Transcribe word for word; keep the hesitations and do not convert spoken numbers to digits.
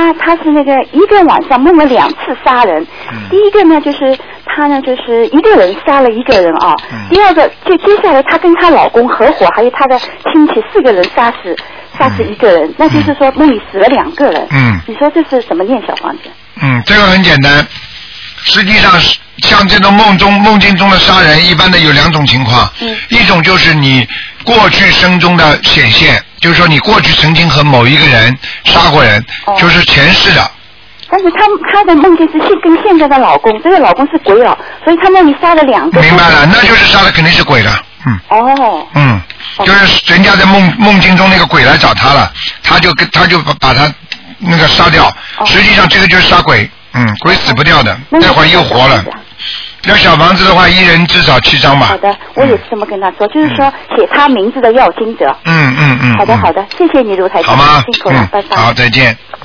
他他是那个一个晚上梦了两次杀人， 嗯、 第一个呢就是他呢就是一个人杀了一个人啊， 嗯、 第二个就接下来她跟她老公合伙，还有她的亲戚四个人杀死杀死一个人，嗯、那就是说梦里死了两个人。 嗯， 你说这是怎么念小房子？ 嗯，这个很简单，实际上像这种梦中梦境中的杀人，一般的有两种情况， 嗯、 一种就是你过去生中的显现。就是说，你过去曾经和某一个人杀过人，哦、就是前世的。 但是她她的梦境是现跟现在的老公，这个老公是鬼佬，所以她梦里杀了两个。 明白了，那就是杀的肯定是鬼的，嗯。 哦。 嗯，就是人家在梦梦境中那个鬼来找他了，他就跟他就把把他那个杀掉， 哦、 实际上这个就是杀鬼，嗯，鬼死不掉的，哦、待会儿又活了。要小房子的话，一人至少七张吧。 好的，我也是这么跟他说，嗯、就是说写他名字的要经者。 嗯嗯嗯。 好的好的，谢谢你卢台长。 好吗？ 辛苦了， 嗯、 拜拜。 好，再见。